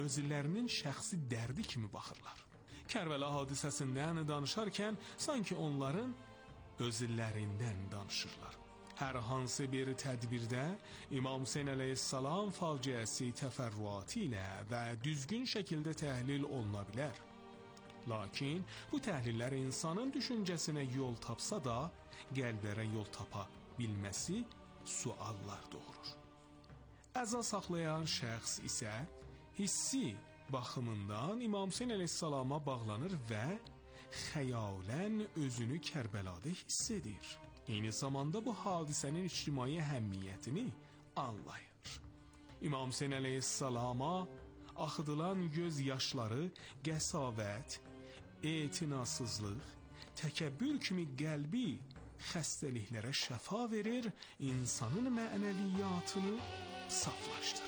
özlərinin şəxsi dərdi kimi baxırlar. Kərbəla hadisəsindən danışarkən sanki onların özlərindən danışırlar. Hər hansı bir tədbirdə İmam Hüseyn əleyhissalam faciəsi təfərrüatı ilə və düzgün şəkildə təhlil oluna bilər. Lakin bu təhlillər insanın düşüncəsinə yol tapsa da, qəlblərə yol tapa bilməsi suallar doğurur. Əza saxlayan şəxs isə hissi baxımından İmam Hüseyn əleyhissalama bağlanır və xəyalən özünü Kərbəlada hiss edir. Eyni zamanda bu hadisənin ictimai əhəmiyyətini anlayır. İmam Hüseyn əleyhissalama axıdılan göz yaşları qəsavət, etinasızlıq, təkəbbür kimi qəlbi xəstəliklərə şəfa verir, insanın mənəviyyatını saflaşdırır.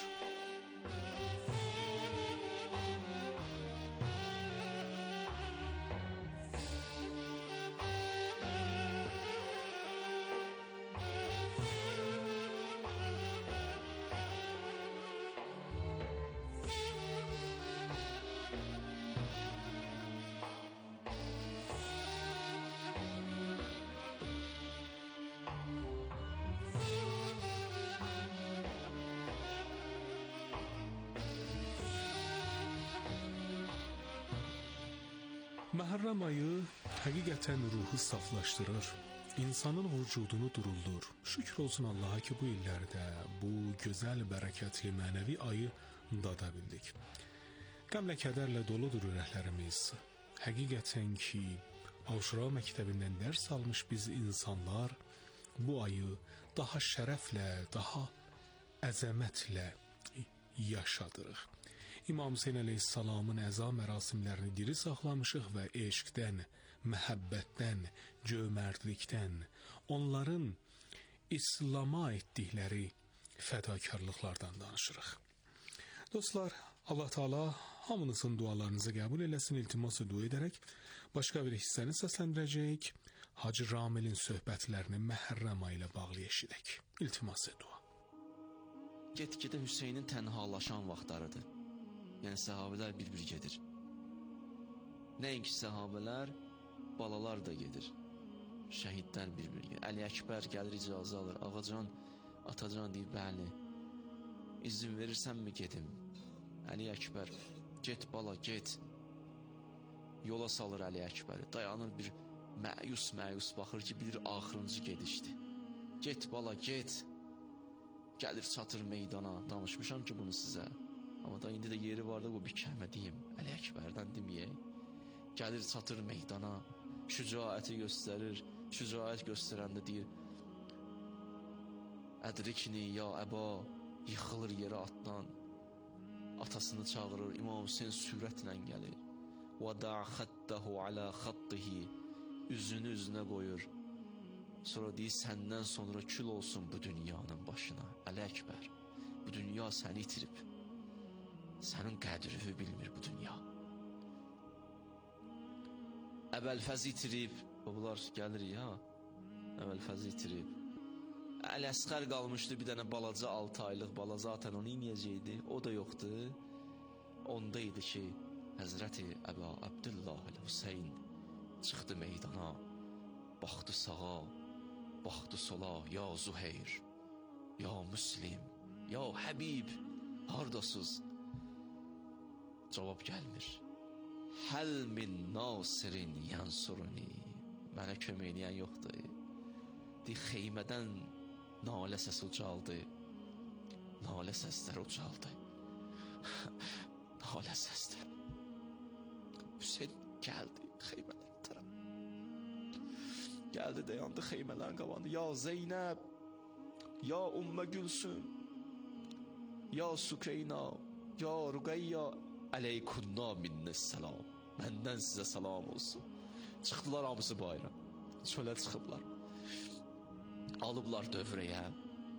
Məhərrəm ayı həqiqətən ruhu saflaşdırır, insanın vücudunu duruldur. Şükür olsun Allaha ki, bu illərdə bu gözəl, bərəkətli mənəvi ayı dada bildik. Qəmlə kədərlə doludur ürəklərimiz. Həqiqətən ki, Aşura məktəbindən dərs almış biz insanlar bu ayı daha şərəflə, daha əzəmətlə yaşadırıq. İmam Hüseyn əleyhissalamın əza mərasimlərini diri saxlamışıq və eşqdən, məhəbbətdən, cömərdlikdən, onların İslama etdikləri fədakarlıqlardan danışırıq. Dostlar, Allah Teala hamınızın dualarınızı qəbul eləsin, iltiması dua edərək başqa bir hissəni səsləndirəcəyik. Hacı Ramilin söhbətlərini Məhərrəm ayı ilə bağlı eşidək. İltiması dua. Get-gedə Hüseynin tənhalaşan vaxtlarıdır. Yəni səhabələr bir-bir gedir. Nəinki səhabələr, balalar da gedir. Şəhidlər bir-bir gedir. Əli Əkbər gəlir, icazə alır. Ağacan, atacan deyir, bəli. İzin verirsənmi gedim? Əli Əkbər, get bala, get. Yola salır Əli Əkbəri. Dayanır bir məyus baxır ki, bilir axırıncı gedişdi. Get bala, get. Gəlir çatır meydana. Danışmışam ki bunu sizə. Amma da indi də yeri var da bu bir kəlmə deyim. Əli Əkbərdən deməyək. Gəlir çatır meydana. Şücaəti göstərir. Şücaət göstərəndə deyir, ədrikni ya əba. Yıxılır yerə atdan. Atasını çağırır. İmam Hüseyn sürətlə gəlir. وَدَعْ خَدَّهُ عَلَى خَطِّهِ Üzünü üzünə qoyur. Sonra deyir, səndən sonra kül olsun bu dünyanın başına. Əli Əkbər, bu dünya səni itirib. Sənin qədrini bilmir bu dünya. Əbəlfəzi itirib. Bunlar gəlir ya. Əbəlfəzi itirib. Əl-Əsqər qalmışdı bir dənə balaca 6 aylıq bala. Zaten onu inəyəcəkdi. O da yoxdur. Onda idi ki Həzrəti Əba Abdullah Hüseyn çıxdı meydana. Baxdı sağa, baxdı sola. Ya Zuheyr, ya Müslim, ya Həbib, hardasız? Cavab gəlmir. Həl min nasirin yansuruni. Mənə kömək eləyən yoxdur. Deyir, xeymədən nalə səsi ucaldı. Nalə səslər ucaldı. Nalə səslər. Hüseyn gəldi xeymələrin tərəf. Gəldi dayandı xeymələrin qabağında. Ya Zeynəb, ya Ümmə Gülsüm, ya Sükeyna, ya Rüqəyya, əleykunna minnəs-səlam. Məndən sizə salam olsun. Çıxdılar hamısı bayra. Çölə çıxıblar. Alıblar dövrəyə.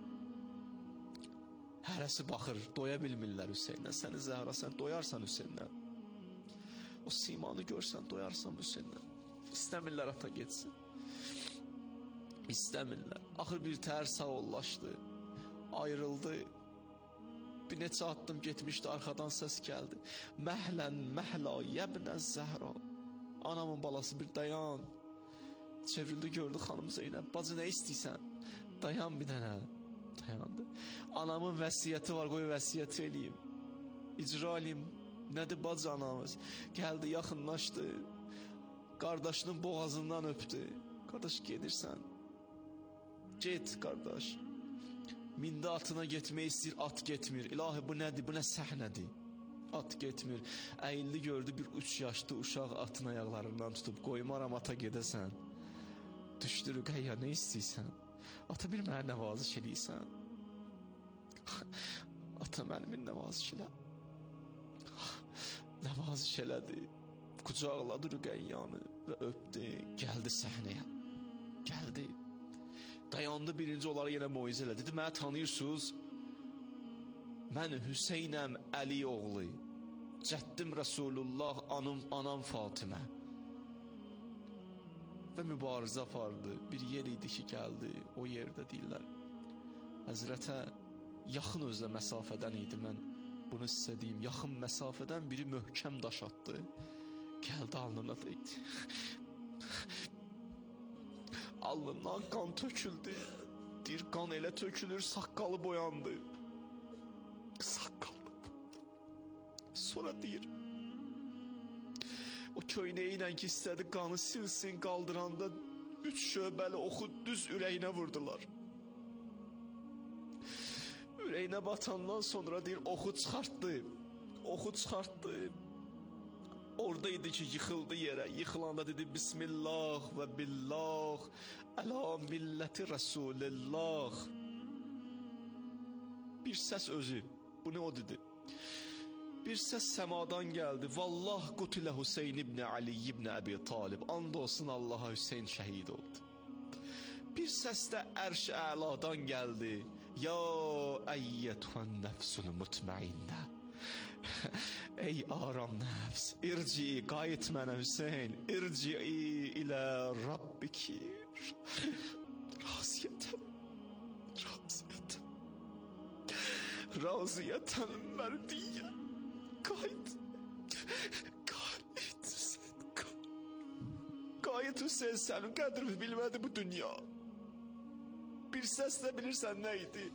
Hərəsi baxır, doya bilmirlər Hüseynlə. Səni Zəhra, sən doyarsan Hüseynlə. O simanı görsən, doyarsan Hüseynlə. İstəmirlər ata getsin. İstəmirlər. Axır bir təhər sağollaşdı. Ayrıldı. Bir neçə addım getmişdi, arxadan səs gəldi. Məhlən məhla yəbnə Zəhra. Anamın balası bir dayan. Çevrildi, gördü xanım Zeynəb. Bacı, nə istəyirsən? Dayan bir dənə. Dayandı. Anamın vəsiyyəti var, qoy vəsiyyət eləyim. İcra eləyim. Nədir bacı anamız? Gəldi, yaxınlaşdı. Qardaşının boğazından öpdü. Qardaş, gedirsən. Get, qardaş. Mindi atına getmək istəyir, at getmir. İlahi, bu nədir, bu nə səhnədir? At getmir. Əyildi, gördü bir 3 yaşlı uşaq atın ayaqlarından tutub, qoymaram ata gedəsən. Düşdür, qayya, nə istəyirsən? Ata, bir mənə nəvaziş eləyirsən. Ata, mənim nəvaziş elə. Nəvaziş elədi. Qucaqladı Rüqəyyanı və öpdü. Gəldi səhnəyə. Gəldi. Dayandı, birinci onları yenə moizə elədi. Dedi, mənə tanıyırsınız? Mən Hüseynəm Əli oğlu. Cəddim Rəsulullah, anam Fatimə. Və mübarizə apardı. Bir yer idi ki, gəldi. O yerdə deyirlər. Həzrətə yaxın özlə məsafədən idi, mən bunu sizə deyim. Yaxın məsafədən biri möhkəm daş atdı. Gəldi, alnına deydi. Alnından qan töküldü. Deyir, qan elə tökülür, saqqalı boyandı. Saqqalı. Sonra deyir, o köynəyi ilə ki istədi qanı silsin, qaldıranda 3 şöbəli oxu düz ürəyinə vurdular. Ürəyinə batandan sonra deyir, oxu çıxartdı. Oxu çıxartdı. Orada idi ki, yıxıldı yerə. Yıxılanda dedi, Bismillah və billah, əla milləti Rəsulillah. Bir səs özü, bunu o dedi. Bir səs səmadan gəldi. Vallah qutilə Hüseyn ibn Ali ibn Əbi Talib. And olsun Allaha, Hüseyn şəhid oldu. Bir səs də ərş-i əladan gəldi. Ya əyyətən nəfsul mutmainnə. Ey aram nəfs, irci, qayıt mənə Hüseyn, irci ilə Rabbiki. Raziyətən, raziyətən, raziyətən mərdiyyə. Qayıt, qayıt Hüseyn, qayıt Hüseyn, sənin qədrini bilmədi bu dünya. Bir səslə bilirsən nə idi?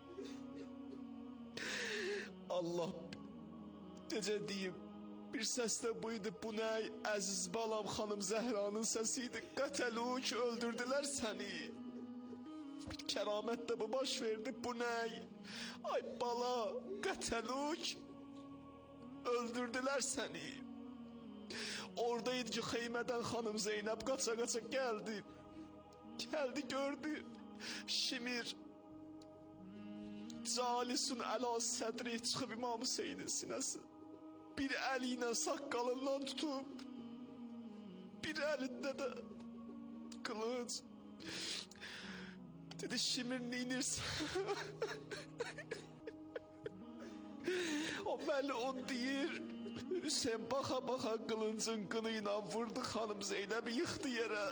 Allah necə deyim, bir səs də buydu, bu nə? Əziz balam xanım Zəhranın səsiydi. Qətəluk, öldürdülər səni. Bir kəramət də bu baş verdi, bu nə? Ay bala, qətəluk, öldürdülər səni. Oradaydı ki, xeymədən xanım Zeynəb qaça-qaça gəldi. Gəldi, gördü, Şimir Calisun əla sədri çıxıb İmam Hüseynin sinəsi. Bir əli ilə saqqalından tutub, bir əlində də qılıc. Dedi, Şimir neynirsən? O bəli o deyir. Hüseyin baxa-baxa qılıncın qını ilə vurdu, xanım Zeynəbi yıxdı yerə.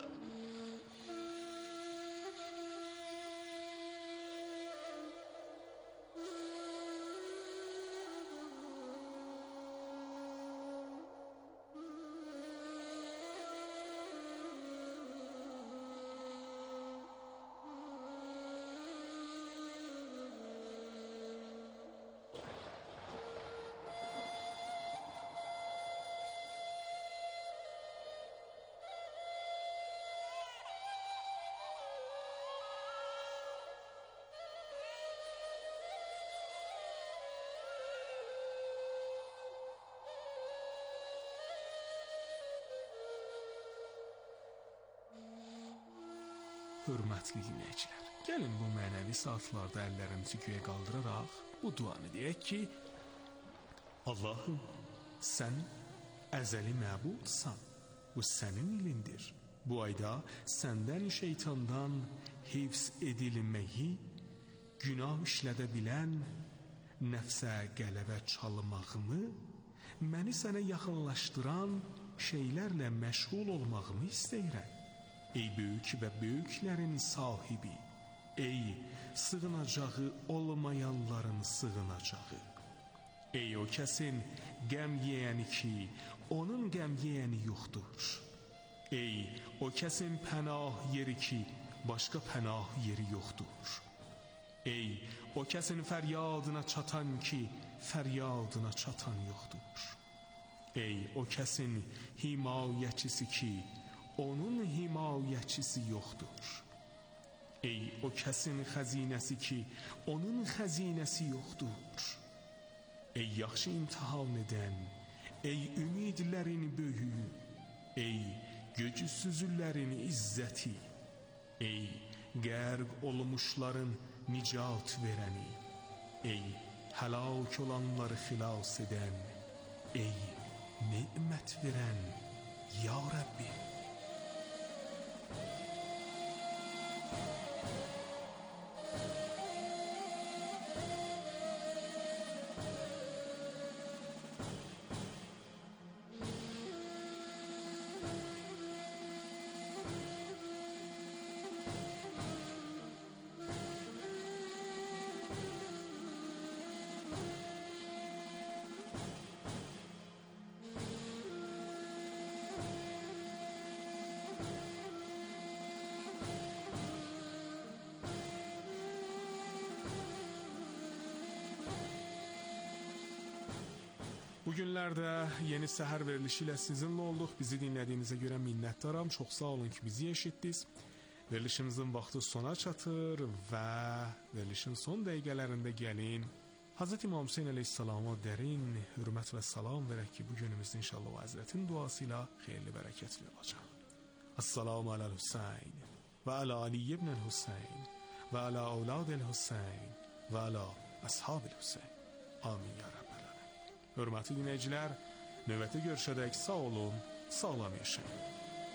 Hörmətli dinləyicilər, gəlin bu mənəvi saatlarda əllərimizi göyə qaldıraraq bu duanı deyək ki, Allahım, sən əzəli məbudsan, bu sənin ilindir. Bu ayda səndən şeytandan hifz edilməyi, günah işlədə bilən, nəfsə qələbə çalmağımı, məni sənə yaxınlaşdıran şeylərlə məşğul olmağımı istəyirəm. Ey böyük və böyüklərin sahibi, Ey sığınacağı olmayanların sığınacağı. Ey o kəsin qəm yeyəni ki, onun qəm yeyəni yoxdur. Ey o kəsin pənah yeri ki, başqa pənah yeri yoxdur. Ey o kəsin fəryadına çatan ki, fəryadına çatan yoxdur. Ey o kəsin himayəçisi ki, onun himayəçisi yoxdur. Ey o kəsin xəzinəsi ki, onun xəzinəsi yoxdur. Ey yaxşı imtihan edən, ey ümidlərin böyüyü, ey gücsüzlərin izzəti, ey qərq olmuşların nicat verəni, ey həlak olanları xilas edən, ey nimət verən, ya Rəbbi. Bugünlerde yeni səhər verilişi ilə sizinle olduq. Bizi dinlədiyinizə görə minnətdaram. Çox sağ olun ki bizi eşitdiniz. Verilişimizin vaxtı sona çatır və verilişin son dəqiqələrində gəlin Hz. İmam Hüseyin əleyhissalama dərin hürmət və salam verək ki, bu günümüzdə inşallah o Həzrətin duası ilə xeyirli bərəkətli olacaq. Assalamu aləl Hüseyin və alə Ali ibn Hüseyin və alə avladil Hüseyin və alə əshabil Hüseyin. Amin ya Rabbi. Hörmətli dinləyicilər, növbəti görüşədək sağ olun, sağlam yaşayın.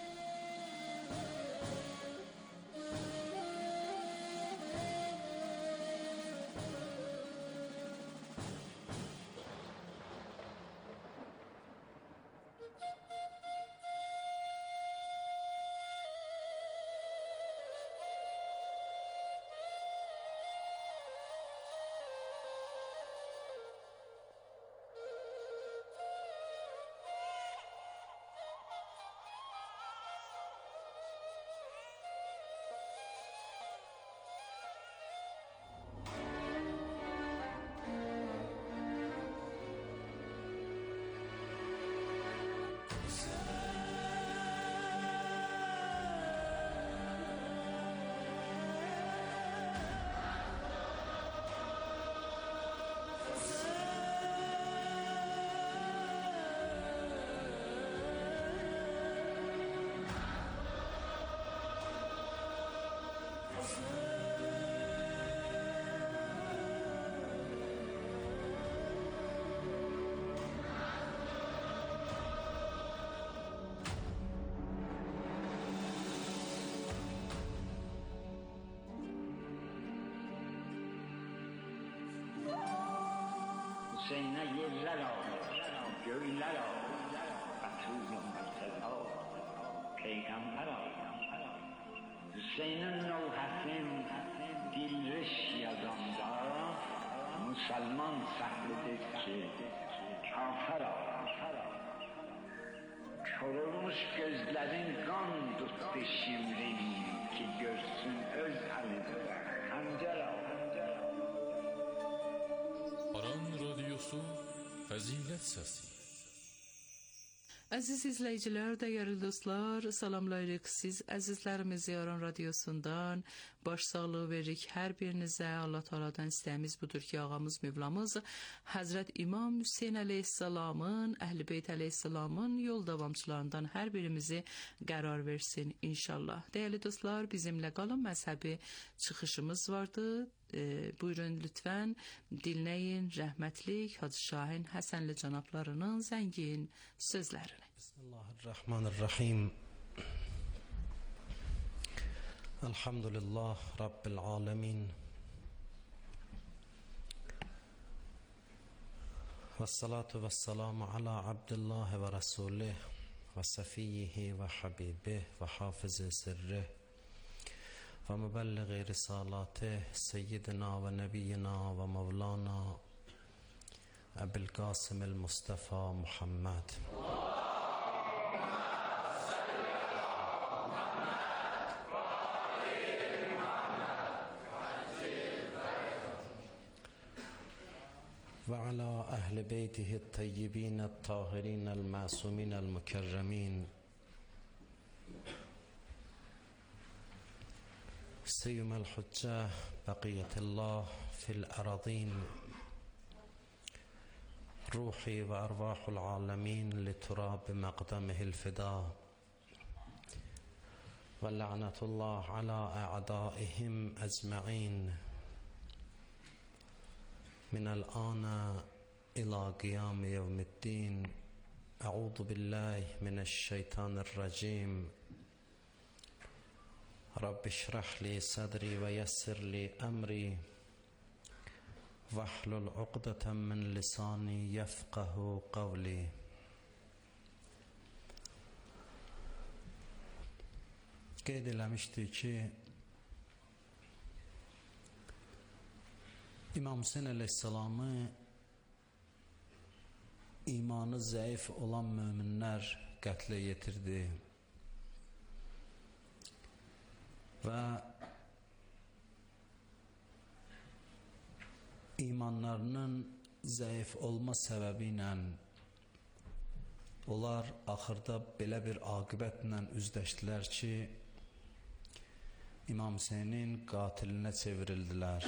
Hüseyin'e yerler al, göyler al, Resulü Mürteza, Peygamber al. Hüseyin'in nevhetin dilriş yazanda, Müslüman sahibidir ki, kafir al. Kör olmuş gözlerin kan tuttu şimrin, ki görsün öz halinde hancar al. Aran Radyosu Fəzilət Səsi. Əziz izləyicilər, dəyərli dostlar, salamlayırıq siz əzizlərimizi Aran Radyosundan. Baş sağlığı veririk hər birinizə. Allah Teala'dan istəyimiz budur ki, ağamız, Mevlamız Həzrət İmam Hüseyin əleyhissalamın, Əhl-i Beyt əleyhissalamın yol davamçılarından hər birimizi qərar versin inşallah. Dəyərli dostlar, bizimlə qalın, məzhəbi çıxışımız vardı. Buyurun lütfen dinleyin rahmetlik Hacı Şahin Həsənli cənablarının zəngin sözlərini. Bismillahirrahmanirrahim. Elhamdülillah Rabbil alemin. Vessalatu vesselamu ala abdillah ve rasulih ve sefiyyihi ve habibih ve hafizi sirrih ومبلغ رسالاته سيدنا ونبينا ومولانا أبي القاسم المصطفى محمد وعلى أهل بيته الطيبين الطاهرين المعصومين المكرمين سيما الحجة بقية الله في الأراضين روحي وأرواح العالمين لتراب مقدمه الفداء ولعنة الله على أعدائهم أجمعين من الآن إلى قيام يوم الدين. أعوذ بالله من الشيطان الرجيم. رب اشرح لي صدري ويسر لي أمري واحلل عقدة من لساني يفقه قولي. qeyd eləmişdik ki, İmam Hüseyin əleyhissalamı imanı zəif olan möminlər qətlə yetirdi və imanlarının zəif olma səbəbi ilə onlar axırda belə bir aqibətlə üzləşdilər ki, İmam Hüseynin qatilinə çevrildilər.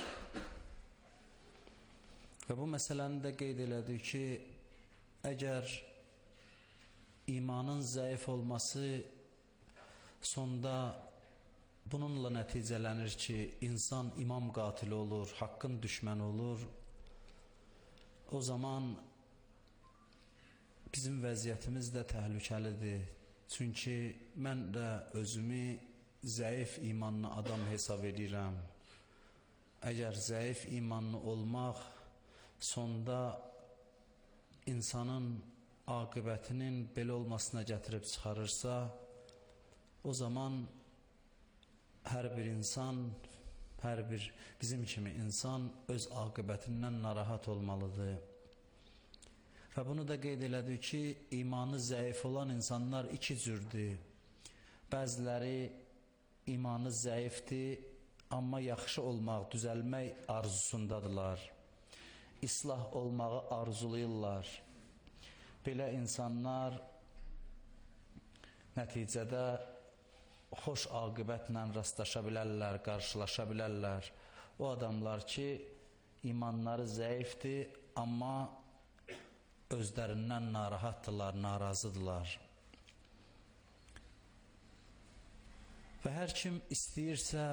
Və bu məsələni də qeyd elədik ki, əgər imanın zəif olması sonda bununla nəticələnir ki, insan imam qatili olur, haqqın düşməni olur, o zaman bizim vəziyyətimiz də təhlükəlidir. Çünki mən də özümü zəif imanlı adam hesab edirəm. Əgər zəif imanlı olmaq sonda insanın aqibətinin belə olmasına gətirib çıxarırsa, o zaman hər bir insan, hər bir bizim kimi insan öz aqibətindən narahat olmalıdır. Və bunu da qeyd elədik ki, imanı zəif olan insanlar iki cürdür. Bəziləri imanı zəifdir, amma yaxşı olmaq, düzəlmək arzusundadırlar. İslah olmağı arzulayırlar. Belə insanlar nəticədə xoş aqibətlə rastlaşa bilərlər, qarşılaşa bilərlər. O adamlar ki, imanları zəifdir, amma özlərindən narahatdırlar, narazıdırlar. Və hər kim istəyirsə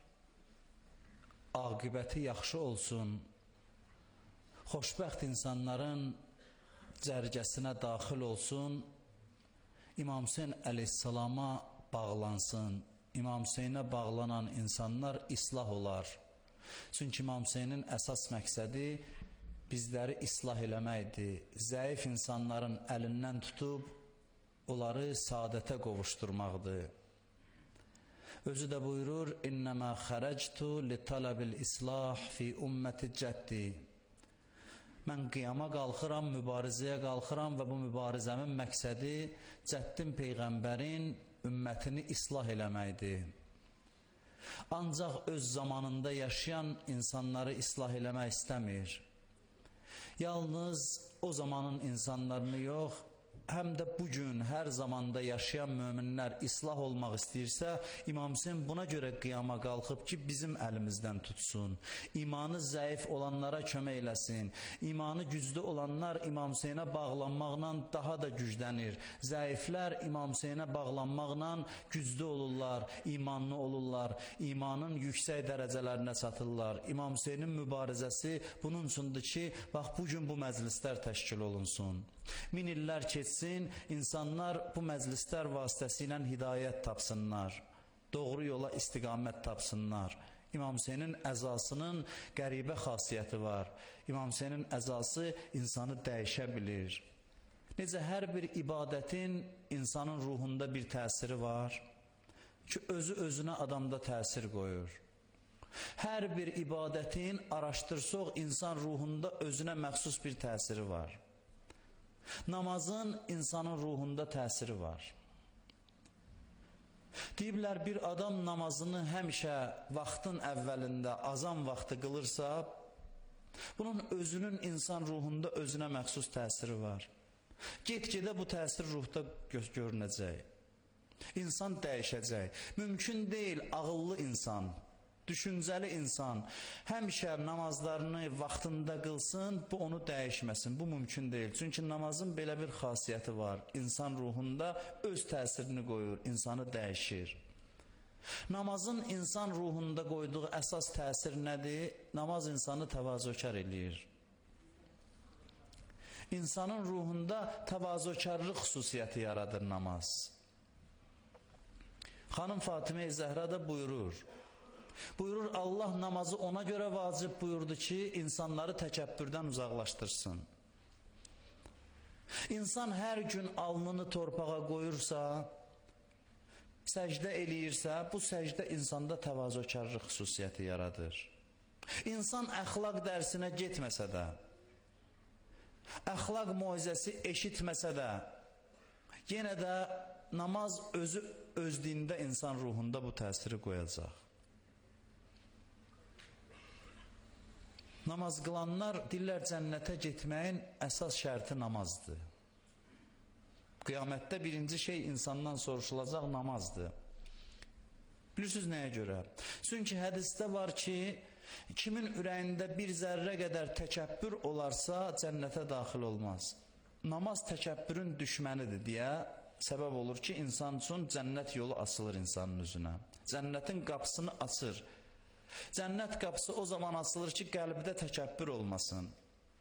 aqibəti yaxşı olsun, xoşbəxt insanların cərgəsinə daxil olsun, İmam Hüseyin əleyhissalama bağlansın. İmam Hüseyinə bağlanan insanlar islah olar. Çünki İmam Hüseynin əsas məqsədi bizləri islah eləməkdir. Zəif insanların əlindən tutub onları saadətə qovuşturmaqdır. Özü də buyurur, İnnəmə xərəctu li talabil islah fi ümməti cəddi. Mən qiyama qalxıram, mübarizəyə qalxıram və bu mübarizəmin məqsədi cəddin Peyğəmbərin ümmətini islah eləməkdir. Ancaq öz zamanında yaşayan insanları islah eləmək istəmir. Yalnız o zamanın insanlarını yox, həm də bugün hər zamanda yaşayan möminlər islah olmaq istəyirsə, İmam Hüseyin buna görə qiyama qalxıb ki, bizim əlimizdən tutsun. İmanı zəif olanlara kömək eləsin. İmanı güclü olanlar İmam Hüseyinə bağlanmaqla daha da güclənir. Zəiflər İmam Hüseyinə bağlanmaqla güclü olurlar, imanlı olurlar, imanın yüksək dərəcələrinə çatırlar. İmam Hüseynin mübarizəsi bunun üçündür ki, bax bugün bu məclislər təşkil olunsun. 1000 illər keçsin, insanlar bu məclislər vasitəsilə hidayət tapsınlar, doğru yola istiqamət tapsınlar. İmam Hüseynin əzasının qəribə xasiyyəti var. İmam Hüseynin əzası insanı dəyişə bilir. Necə hər bir ibadətin insanın ruhunda bir təsiri var, ki, özü özünə adamda təsir qoyur. Hər bir ibadətin araşdırsaq, insan ruhunda özünə məxsus bir təsiri var. Namazın insanın ruhunda təsiri var. Deyiblər, bir adam namazını həmişə vaxtın əvvəlində, azan vaxtı qılırsa, bunun özünün insan ruhunda özünə məxsus təsiri var. Get-gedə bu təsir ruhda görünəcək. İnsan dəyişəcək. Mümkün deyil, ağıllı insan, düşüncəli insan həmişə namazlarını vaxtında qılsın, bu onu dəyişməsin. Bu mümkün deyil. Çünki namazın belə bir xasiyyəti var. İnsan ruhunda öz təsirini qoyur, insanı dəyişir. Namazın insan ruhunda qoyduğu əsas təsir nədir? Namaz insanı təvazökar eləyir. İnsanın ruhunda təvazökarlıq xüsusiyyəti yaradır namaz. Xanım Fatimə-i Zəhra da buyurur. Buyurur, Allah namazı ona görə vacib buyurdu ki, insanları təkəbbürdən uzaqlaşdırsın. İnsan hər gün alnını torpağa qoyursa, səcdə eləyirsə, bu səcdə insanda təvazökarlıq xüsusiyyəti yaradır. İnsan əxlaq dərsinə getməsə də, əxlaq moizəsi eşitməsə də, yenə də namaz özü özlüyündə insan ruhunda bu təsiri qoyacaq. Namaz qılanlar dillər cənnətə getməyin əsas şərti namazdır. Qiyamətdə birinci şey insandan soruşulacaq namazdır. Bilirsiniz nəyə görə? Çünki hədisdə var ki, kimin ürəyində bir zərrə qədər təkəbbür olarsa, cənnətə daxil olmaz. Namaz təkəbbürün düşmənidir deyə səbəb olur ki, insan üçün cənnət yolu açılır insanın üzünə. Cənnətin qapısını açır. Cənnət qapısı o zaman açılır ki, qəlbdə təkəbbür olmasın.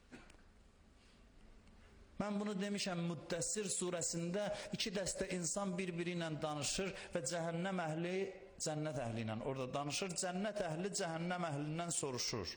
Mən bunu demişəm, Müddəssir surəsində 2 dəstə insan bir-biri ilə danışır və cəhənnəm əhli cənnət əhli ilə orada danışır. Cənnət əhli cəhənnəm əhlindən soruşur.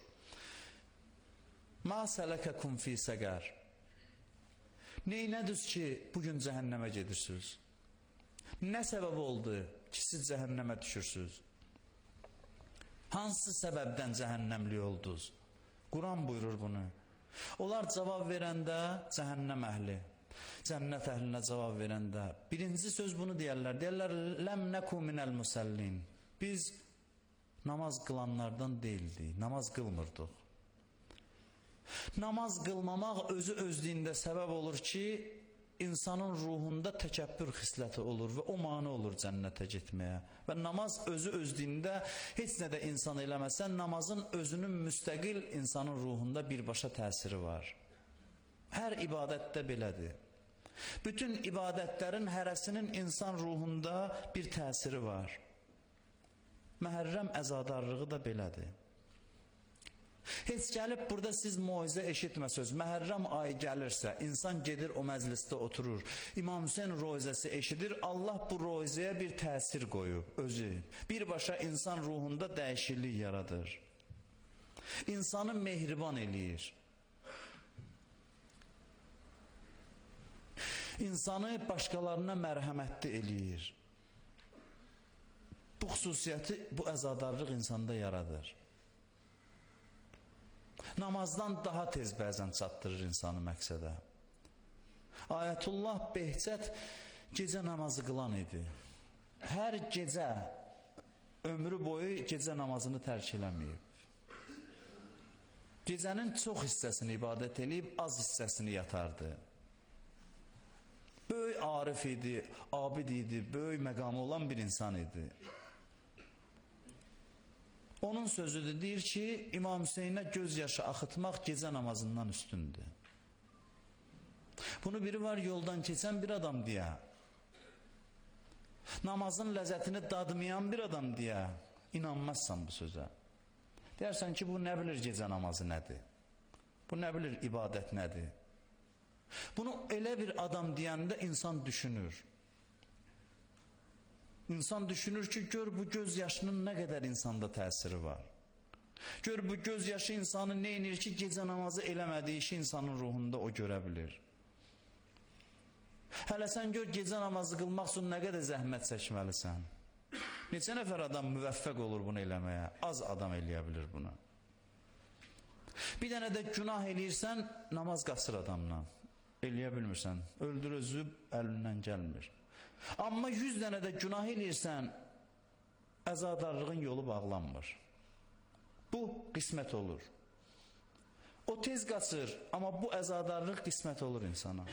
Ma sələkəkum fi səqər. Neynədiniz ki, bugün cəhənnəmə gedirsiniz? Nə səbəb oldu ki, siz cəhənnəmə düşürsünüz? Hansı səbəbdən cəhənnəmli oldunuz? Quran buyurur bunu. Onlar cavab verəndə cəhənnəm əhli, cənnət əhlinə cavab verəndə birinci söz bunu deyərlər. Deyərlər, ləm nəku minəl musəllin. Biz namaz qılanlardan deyildik, namaz qılmırdıq. Namaz qılmamaq özü özlüyündə səbəb olur ki, insanın ruhunda təkəbbür xisləti olur və o mane olur cənnətə getməyə. Və namaz özü özlüyündə heç nə də insan eləməsə, namazın özünün müstəqil insanın ruhunda birbaşa təsiri var. Hər ibadətdə belədir. Bütün ibadətlərin hərəsinin insan ruhunda bir təsiri var. Məhərrəm əzadarlığı da belədir. Heç gəlib burada siz moizə eşitməsiniz. Məhərrəm ayı gəlirsə, insan gedir o məclisdə oturur. İmam Hüseyin roizəsi eşidir. Allah bu roizəyə bir təsir qoyub özü. Birbaşa insan ruhunda dəyişiklik yaradır. İnsanı mehriban eləyir. İnsanı başqalarına mərhəmətli eləyir. Bu xüsusiyyəti, bu əzadarlıq insanda yaradır. Namazdan daha tez bəzən çatdırır insanı məqsədə. Ayətullah Behçət gecə namazı qılan idi. Hər gecə, ömrü boyu gecə namazını tərk eləməyib. Gecənin çox hissəsini ibadət eləyib, az hissəsini yatardı. Böyük arif idi, abid idi, böyük məqamı olan bir insan idi. Onun sözüdür, deyir ki, İmam Hüseynə göz yaşı axıtmaq gecə namazından üstündür. Bunu biri var yoldan keçən bir adam deyə, namazın ləzzətini dadmayan bir adam deyə, inanmazsan bu sözə. Deyərsən ki, bu nə bilir gecə namazı nədir? Bu nə bilir ibadət nədir? Bunu elə bir adam deyəndə insan düşünür. İnsan düşünür ki, gör bu göz yaşının nə qədər insanda təsiri var. Gör bu göz yaşı insanı neynir ki, gecə namazı eləmədiyi işi insanın ruhunda o görə bilir. Hələ sən gör gecə namazı qılmaq üçün nə qədər zəhmət çəkməlisən. Neçə nəfər adam müvəffəq olur bunu eləməyə? Az adam eləyə bilir bunu. Bir dənə də günah eləyirsən, namaz qasır adamla. Eləyə bilmirsən. Öldür özü əlindən gəlmir. Amma 100 dənə də günah eləyirsən, əzadarlığın yolu bağlanmır. Bu qismət olur. O tez qaçır, amma bu əzadarlıq qismət olur insana.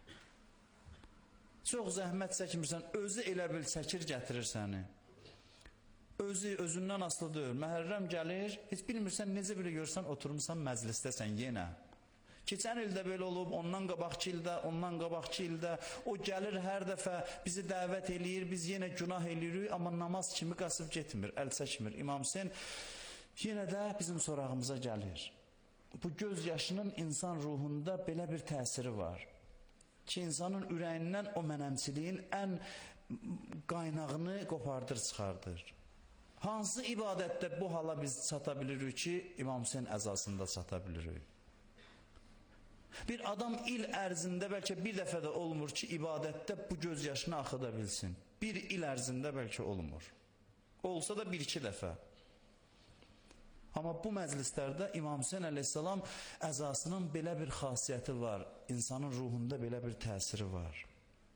Çox zəhmət çəkmirsən, özü elə bil çəkir gətirir səni. Özündən asılı deyil. Məhərrəm gəlir, heç bilmirsən, necə belə görsən, oturmuşsan məclisdəsən yenə. Keçən ildə belə olub, ondan qabaqçı ildə, o gəlir hər dəfə bizi dəvət eləyir, biz yenə günah eləyirik, amma namaz kimi qasıb getmir, əl çəkmir. İmam Hüseyn yenə də bizim sorağımıza gəlir. Bu göz yaşının insan ruhunda belə bir təsiri var ki, insanın ürəyindən o mənəmçiliyin ən qaynağını qopardır, çıxardır. Hansı ibadətdə bu hala biz çata bilirik ki, İmam Hüseyn əzasında çata bilirik? Bir adam il ərzində bəlkə bir dəfə də olmur ki, ibadətdə bu göz yaşını axıda bilsin. Bir il ərzində bəlkə olmur. Olsa da bir-iki dəfə. Amma bu məclislərdə İmam Hüseyn əleyhissalam əzasının belə bir xasiyyəti var. İnsanın ruhunda belə bir təsiri var.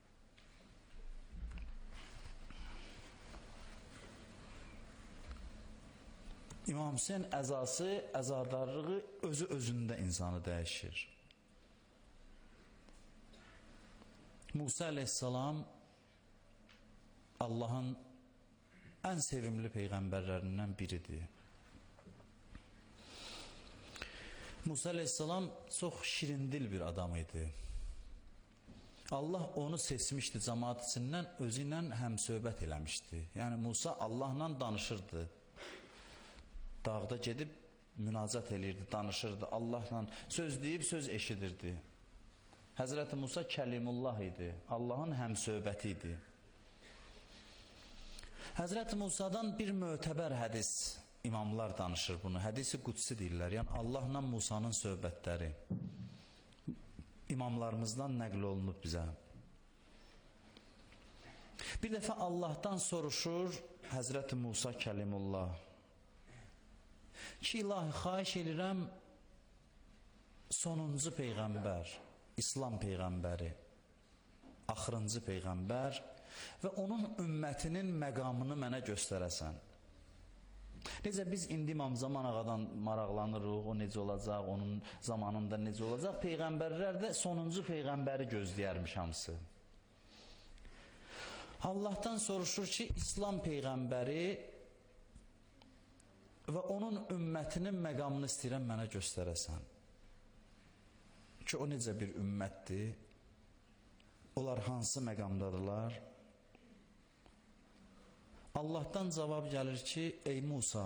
İmam Hüseyn əzası, əzadarlığı özü-özündə insanı dəyişir. Musa əleyhissalam Allahın ən sevimli peyğəmbərlərindən biridir. Musa əleyhissalam çox şirindil bir adam idi. Allah onu seçmişdi cəmaat içindən, özü ilə həmsöhbət eləmişdi. Yəni Musa Allahla danışırdı. Dağda gedib münacat eləyirdi, danışırdı. Allahla söz deyib söz eşidirdi. Həzrəti Musa Kəlimullah idi. Allahın həmsöhbəti idi. Həzrəti Musadan bir mötəbər hədis, imamlar danışır bunu. Hədisi qudsi deyirlər. Yəni Allahla Musanın söhbətləri imamlarımızdan nəql olunub bizə. Bir dəfə Allahdan soruşur Həzrəti Musa Kəlimullah ki, ilahi, xahiş edirəm sonuncu peyğəmbər, İslam peyğəmbəri, axırıncı peyğəmbər və onun ümmətinin məqamını mənə göstərəsən. Necə biz indi İmam Zaman ağadan maraqlanırıq, o necə olacaq, onun zamanında necə olacaq, peyğəmbərlər də sonuncu peyğəmbəri gözləyərmiş hamısı. Allahdan soruşur ki, İslam peyğəmbəri və onun ümmətinin məqamını istəyirəm mənə göstərəsən. Ki, o necə bir ümmətdir? Onlar hansı məqamdadırlar? Allahdan cavab gəlir ki, ey Musa,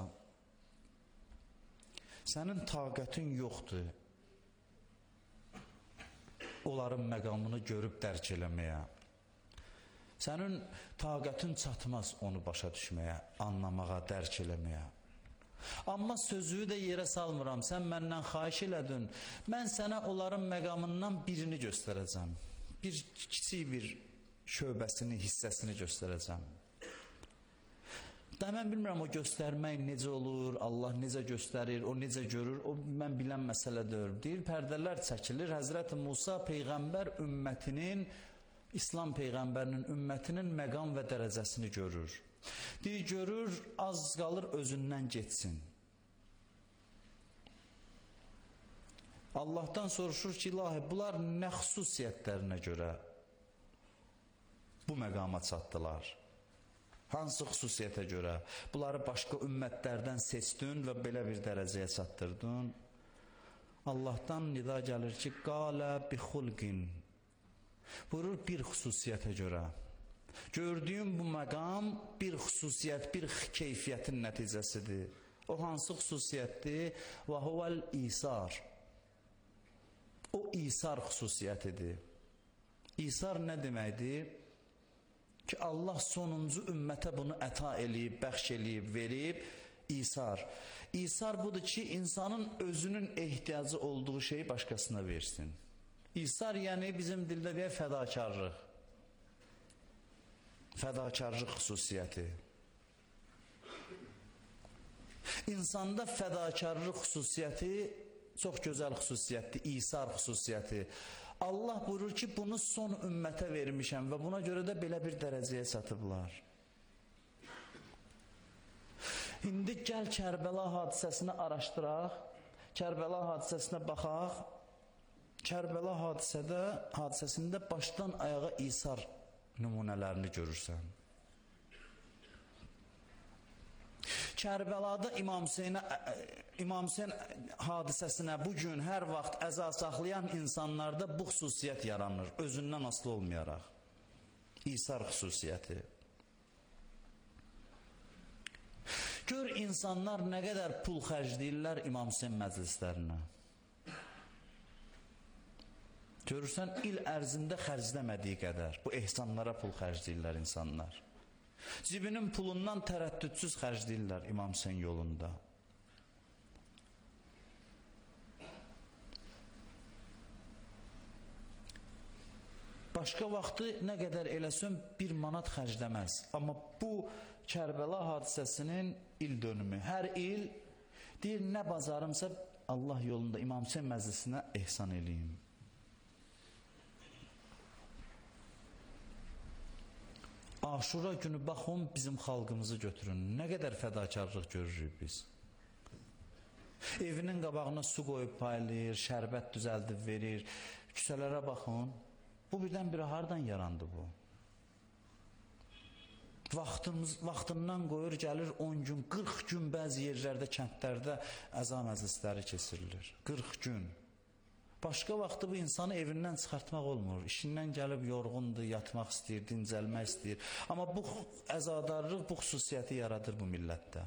sənin taqətin yoxdur onların məqamını görüb dərk eləməyə. Sənin taqətin çatmaz onu başa düşməyə, anlamağa, dərk eləməyə. Amma sözü də yerə salmıram, sən məndən xahiş elədin, mən sənə onların məqamından birini göstərəcəm. Bir kiçik bir şöbəsini, hissəsini göstərəcəm. Da mən bilmirəm o göstərmək necə olur, Allah necə göstərir, o necə görür, o mən bilən məsələ deyil. Deyir, pərdələr çəkilir, Həzrəti Musa peyğəmbər ümmətinin, İslam peyğəmbərinin ümmətinin məqam və dərəcəsini görür. Deyir, görür, az qalır özündən getsin. Allahdan soruşur ki, ilahi, bunlar nə xüsusiyyətlərinə görə bu məqama çatdılar? Hansı xüsusiyyətə görə? Bunları başqa ümmətlərdən seçdin və belə bir dərəcəyə çatdırdın. Allahdan nida gəlir ki, qalə bi xulqin. Buyurur, bir xüsusiyyətə görə. Gördüyüm bu məqam bir xüsusiyyət, bir keyfiyyətin nəticəsidir. O hansı xüsusiyyətdir? Və huvəl isar. O isar xüsusiyyətidir. İsar nə deməkdir? Ki Allah sonuncu ümmətə bunu əta eləyib, bəxş eləyib, verib, isar. İsar budur ki, insanın özünün ehtiyacı olduğu şeyi başqasına versin. İsar yəni bizim dildə deyək fədakarlıq. Fədakarlıq xüsusiyyəti. İnsanda fədakarlıq xüsusiyyəti çox gözəl xüsusiyyətdir, İsar xüsusiyyəti. Allah buyurur ki, bunu son ümmətə vermişəm və buna görə də belə bir dərəcəyə çatıblar. İndi gəl Kərbəla hadisəsini araşdıraq, Kərbəla hadisəsinə baxaq. Kərbəla hadisəsində başdan ayağa İsar nümunələrini görürsən. Kərbəlada İmam Hüseyn hadisəsinə bugün hər vaxt əza saxlayan insanlarda bu xüsusiyyət yaranır, özündən asılı olmayaraq. İsar xüsusiyyəti. Gör insanlar nə qədər pul xərcləyirlər İmam Hüseyn məclislərinə. Görürsən, il ərzində xərcləmədiyi qədər bu ehsanlara pul xərcləyirlər insanlar. Cibinin pulundan tərəddüdsüz xərcləyirlər İmam Hüseyn yolunda. Başqa vaxtı nə qədər eləsən 1 manat xərcləməz. Amma bu Kərbəla hadisəsinin il dönümü. Hər il deyir, nə bacarımsa Allah yolunda İmam Hüseyn məclisinə ehsan eləyim. Aşura günü baxın, bizim xalqımızı götürün. Nə qədər fədakarlıq görürük biz. Evinin qabağına su qoyub paylayır, şərbət düzəldib verir. Küçələrə baxın. Bu birdən-birə hardan yarandı bu? Vaxtından qoyur, gəlir 10 gün, 40 gün bəzi yerlərdə, kəndlərdə əza məclisləri keçirilir. 40 gün. Başqa vaxtı bu insanı evindən çıxartmaq olmur. İşindən gəlib yorğundur, yatmaq istəyir, dincəlmək istəyir. Amma bu əzadarlıq, bu xüsusiyyəti yaradır bu millətdə.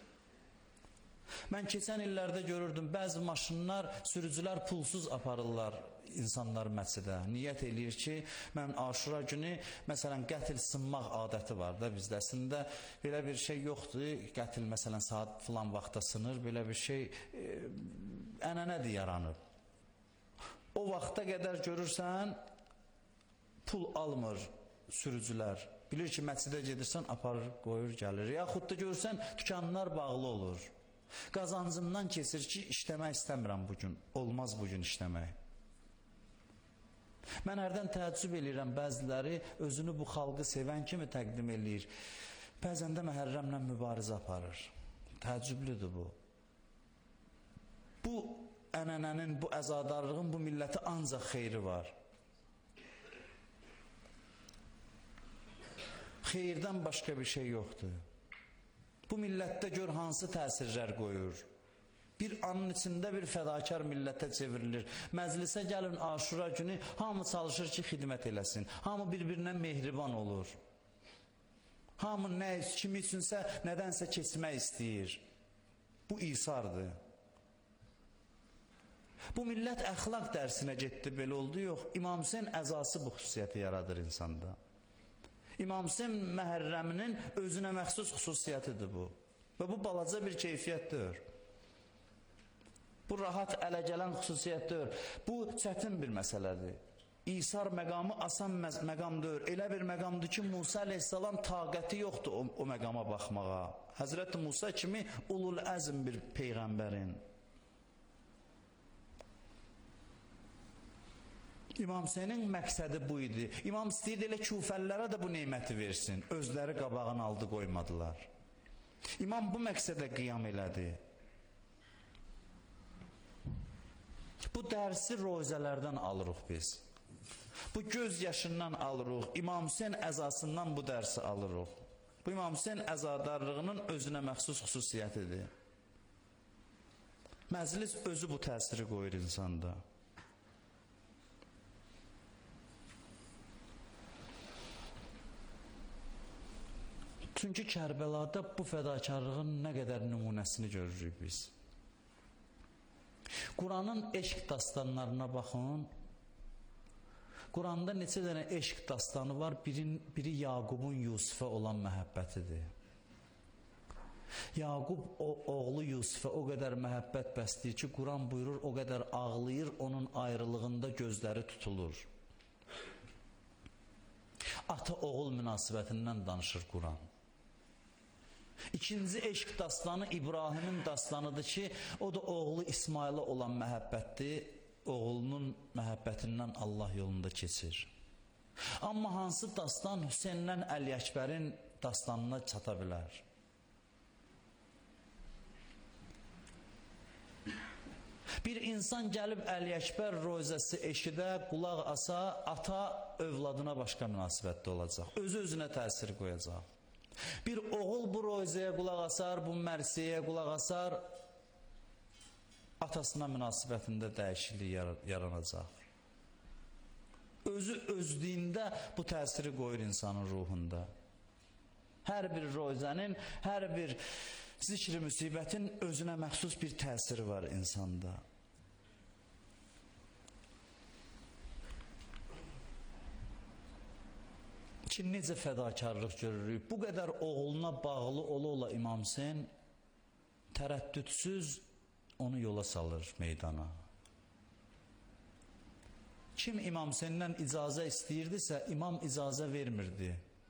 Mən keçən illərdə görürdüm, bəzi maşınlar, sürücülər pulsuz aparırlar insanlar məscidə. Niyyət eləyir ki, mən Aşura günü, məsələn, qətil sınmaq adəti var da bizdə. Əslində, belə bir şey yoxdur. Qətil, məsələn, saat filan vaxtda sınır. Belə bir şey ənənədir yaranıb. O vaxta qədər görürsən, pul almır sürücülər. Bilir ki, məscidə gedirsən, aparır, qoyur, gəlir. Yaxud da görürsən, dükanlar bağlı olur. Qazancımdan keçir ki, işləmək istəmirəm bugün. Olmaz bugün işləmək. Mən hərdən təəccüb eləyirəm, bəziləri özünü bu xalqı sevən kimi təqdim eləyir. Bəzən də Məhərrəmlə mübarizə aparır. Təəccüblüdür bu. Bu ənənənin, bu əzadarlığın bu millətə ancaq xeyri var. Xeyirdən başqa bir şey yoxdur. Bu millətdə gör hansı təsirlər qoyur. Bir anın içində bir fədakar millətə çevrilir. Məclisə gəlin Aşura günü, hamı çalışır ki, xidmət eləsin. Hamı bir-birinə mehriban olur. Hamı kimi üçünsə, nədənsə keçmək istəyir. Bu İsardır. Bu millət əxlaq dərsinə getdi, belə oldu, yox. İmam Hüseyn əzası bu xüsusiyyəti yaradır insanda. İmam Hüseyn Məhərrəminin özünə məxsus xüsusiyyətidir bu. Və bu balaca bir keyfiyyətdir. Bu rahat ələ gələn xüsusiyyətdir. Bu çətin bir məsələdir. İsar məqamı asan məqamdır. Elə bir məqamdır ki, Musa əleyhissalam taqəti yoxdur o məqama baxmağa. Həzrəti Musa kimi ulul əzm bir peyğəmbərin. İmam Hüseynin məqsədi bu idi. İmam istəyirdi elə küfəlilərə də bu neyməti versin. Özləri qabağını aldı, qoymadılar. İmam bu məqsədə qiyam elədi. Bu dərsi rozələrdən alırıq biz. Bu göz yaşından alırıq. İmam Hüseyn əzasından bu dərsi alırıq. Bu İmam Hüseyn əzadarlığının özünə məxsus xüsusiyyətidir. Məclis özü bu təsiri qoyur insanda. Çünki Kərbəlada bu fədakarlığın nə qədər nümunəsini görürük biz. Quranın eşq dastanlarına baxın. Quranda neçə dənə eşq dastanı var. Biri Yaqubun Yusufə olan məhəbbətidir. Yaqub oğlu Yusufə o qədər məhəbbət bəsləyir ki, Quran buyurur, o qədər ağlayır, onun ayrılığında gözləri tutulur. Ata-oğul münasibətindən danışır Quran. İkinci eşq dastanı İbrahimin dastanıdır ki, o da oğlu İsmailə olan məhəbbətdir. Oğlunun məhəbbətindən Allah yolunda keçir. Amma hansı dastan Hüseynlə Əli Əkbərin dastanına çata bilər? Bir insan gəlib Əli Əkbər rozəsi eşidə, qulaq asa, ata övladına başqa münasibətdə olacaq. Özü-özünə təsir qoyacaq. Bir oğul bu rozəyə qulaq asar, bu mərsiyəyə qulaq asar, atasına münasibətində dəyişiklik yaranacaq. Özü özlüyündə bu təsiri qoyur insanın ruhunda. Hər bir rozənin, hər bir zikri müsibətin özünə məxsus bir təsiri var insanda. Ki, necə fədakarlıq görürük? Bu qədər oğluna bağlı ola İmam Hüseyn tərəddüdsüz onu yola salır meydana. Kim İmam Hüseyndən icazə istəyirdisə, İmam icazə vermirdi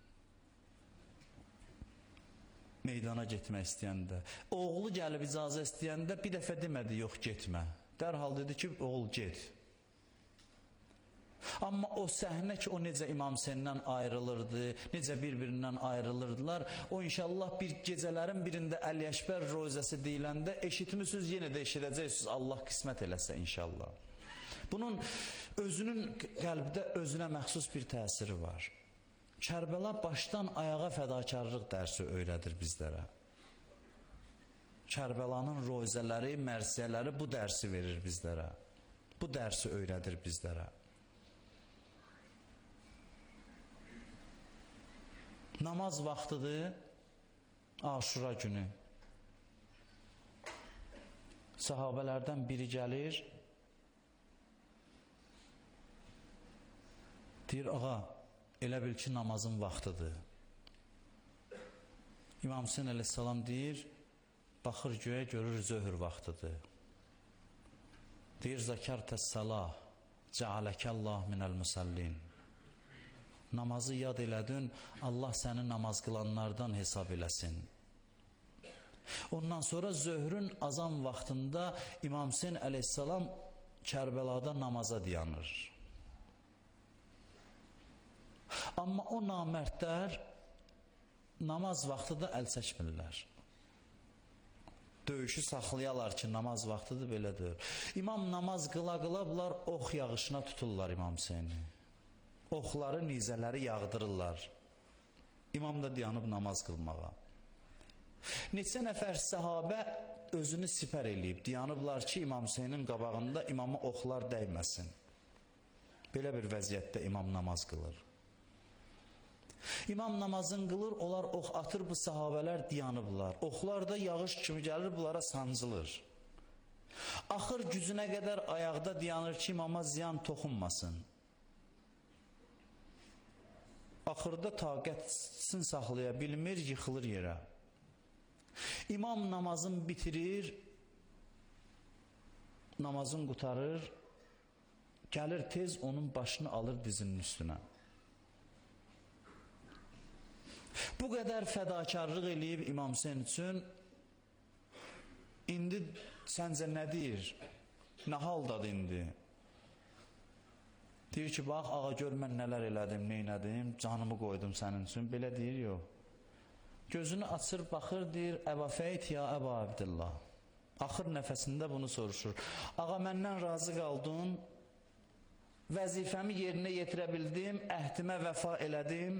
meydana getmək istəyəndə. Oğlu gəlib icazə istəyəndə bir dəfə demədi, yox getmə. Dərhal dedi ki, oğul get. Amma o səhnə ki, o necə İmam Hüseyndən ayrılırdı, necə bir-birindən ayrılırdılar, o inşallah bir gecələrin birində Əli Əkbər rozəsi deyiləndə eşitmişsiniz, yenə də eşidəcəksiniz, Allah qismət eləsə inşallah. Bunun özünün qəlbdə özünə məxsus bir təsiri var. Kərbəla başdan ayağa fədakarlıq dərsi öyrədir bizlərə. Kərbəlanın rozələri, mərsiyələri bu dərsi verir bizlərə. Bu dərsi öyrədir bizlərə. Namaz vaxtıdır, Aşura günü. Sahabələrdən biri gəlir, deyir, ağa, elə bil ki, namazın vaxtıdır. İmam Hüseyn əleyhissalam deyir, baxır göyə, görür zöhr vaxtıdır. Deyir, zəkərtəs salah, cəaləkəllah minəl müsəllin. Namazı yad elədin, Allah səni namaz qılanlardan hesab eləsin. Ondan sonra zöhrün azan vaxtında İmam Hüseyn əleyhissalam Kərbəlada namaza dayanır. Amma o namərdlər namaz vaxtıda əl çəkmirlər. Döyüşü saxlayalar ki, namaz vaxtıdır, belədir. İmam namaz qıla-qıla bunlar ox yağışına tuturlar İmam Hüseyni. Oxları, nizələri yağdırırlar. İmam da dayanıb namaz qılmağa. Neçə nəfər səhabə özünü sipər eləyib, dayanıblar ki, İmam Hüseynin qabağında imama oxlar dəyməsin. Belə bir vəziyyətdə imam namaz qılır. İmam namazını qılır, onlar ox atır, bu sahabələr dayanıblar. Oxlar da yağış kimi gəlir, bunlara sancılır. Axır gücünə qədər ayaqda dayanır ki, imama ziyan toxunmasın. Axırda taqətini saxlaya bilmir, yıxılır yerə. İmam namazını bitirir, namazını qutarır, gəlir tez onun başını alır dizinin üstünə. Bu qədər fədakarlıq eləyib İmam Hüseyn üçün, indi səncə nə deyir? Nə haldadır indi? Deyir ki, bax, ağa gör mən nələr elədim, neynədim, canımı qoydum sənin üçün. Belə deyir, yox. Gözünü açır, baxır, deyir, Əba Fəyt ya Əba Abdillah. Axır nəfəsində bunu soruşur. Ağa, məndən razı qaldın, vəzifəmi yerinə yetirə bildim, əhdimə vəfa elədim,